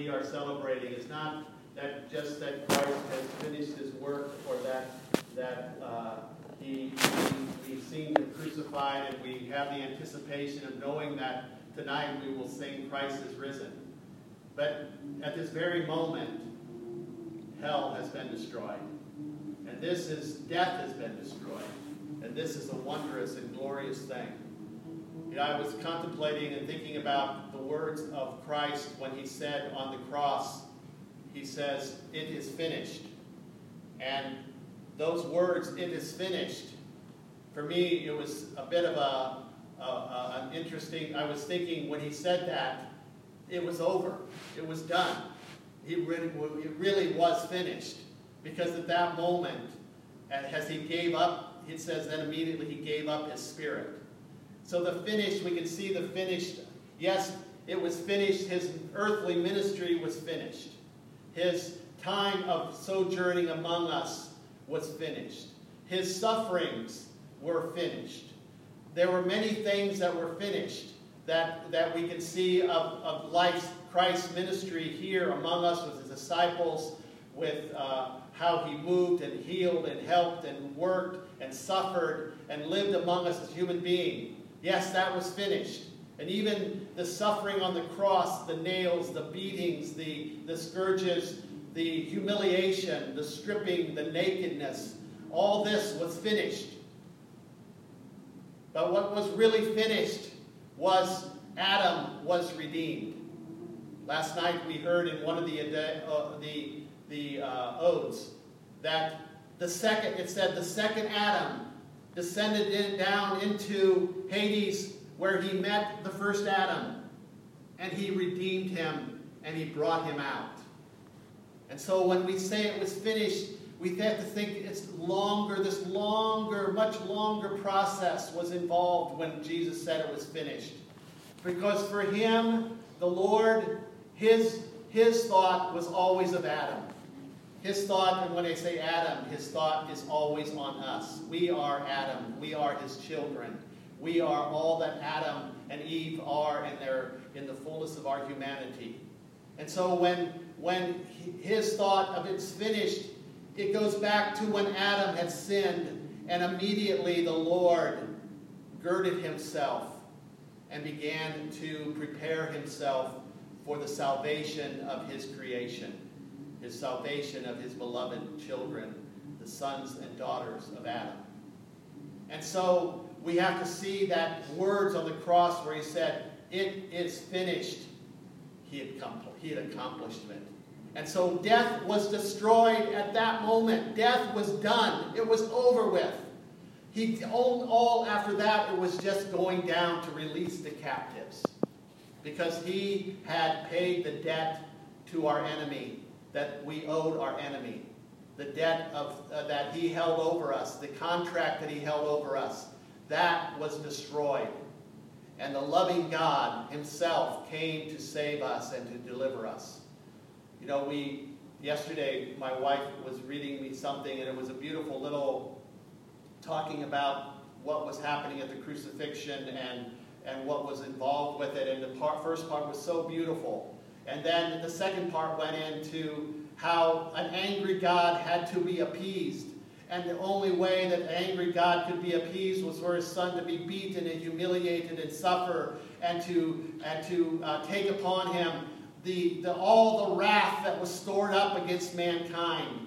we are celebrating is not that just that Christ has finished his work, or that we've seen him crucified and we have the anticipation of knowing that tonight we will sing Christ is risen. But at this very moment, hell has been destroyed. And death has been destroyed. And this is a wondrous and glorious thing. You know, I was contemplating and thinking about the words of Christ when he said on the cross, he says, "It is finished." And those words, "it is finished," for me, it was a bit of an interesting, I was thinking when he said that, it was over. It was done. It really was finished. Because at that moment, as he gave up, it says then immediately he gave up his spirit. So the finished, we can see the finished. Yes, it was finished. His earthly ministry was finished. His time of sojourning among us was finished. His sufferings were finished. There were many things that were finished that we can see of Christ's ministry here among us with his disciples, with how he moved and healed and helped and worked and suffered and lived among us as a human being. Yes, that was finished. And even the suffering on the cross, the nails, the beatings, the scourges, the humiliation, the stripping, the nakedness, all this was finished. But what was really finished was Adam was redeemed. Last night we heard in one of the odes that it said the second Adam descended down into Hades where he met the first Adam, and he redeemed him and he brought him out. And so when we say it was finished, we have to think it's longer, much longer process was involved when Jesus said it was finished. Because for him, the Lord, his thought was always of Adam. His thought, and when I say Adam, his thought is always on us. We are Adam. We are his children. We are all that Adam and Eve are in the fullness of our humanity. And so when his thought of it's finished, it goes back to when Adam had sinned, and immediately the Lord girded himself and began to prepare himself for the salvation of his creation, his salvation of his beloved children, the sons and daughters of Adam. And so we have to see that words on the cross where he said, "It is finished." He had accomplished it. And so death was destroyed at that moment. Death was done. It was over with. All after that, it was just going down to release the captives. Because he had paid the debt to our enemy that we owed our enemy. The debt that he held over us, the contract that he held over us, that was destroyed. And the loving God himself came to save us and to deliver us. You know, yesterday my wife was reading me something, and it was a beautiful little talking about what was happening at the crucifixion and what was involved with it. And the first part was so beautiful. And then the second part went into how an angry God had to be appeased. And the only way that an angry God could be appeased was for his son to be beaten and humiliated and suffer, and to take upon him all the wrath that was stored up against mankind,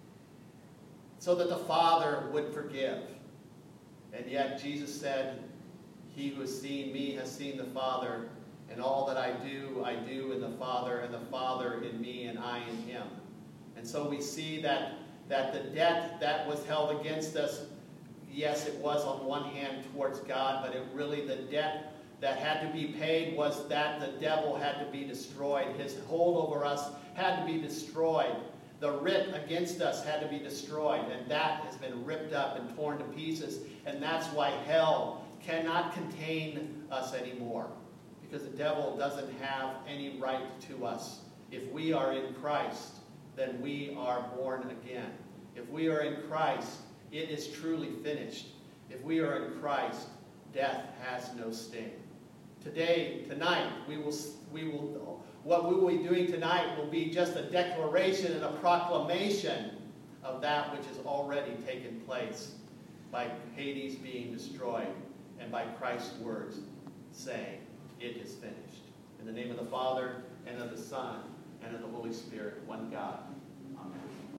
so that the Father would forgive. And yet Jesus said, "He who has seen me has seen the Father, and all that I do in the Father, and the Father in me, and I in him." And so we see that the debt that was held against us, yes, it was on one hand towards God, but the debt that had to be paid was that the devil had to be destroyed. His hold over us had to be destroyed. The writ against us had to be destroyed, and that has been ripped up and torn to pieces. And that's why hell cannot contain us anymore, because the devil doesn't have any right to us. If we are in Christ, then we are born again. If we are in Christ, it is truly finished. If we are in Christ, death has no sting. Tonight, we will what we will be doing tonight will be just a declaration and a proclamation of that which has already taken place by Hades being destroyed and by Christ's words saying, "It is finished." In the name of the Father, and of the Son, and of the Holy Spirit, one God.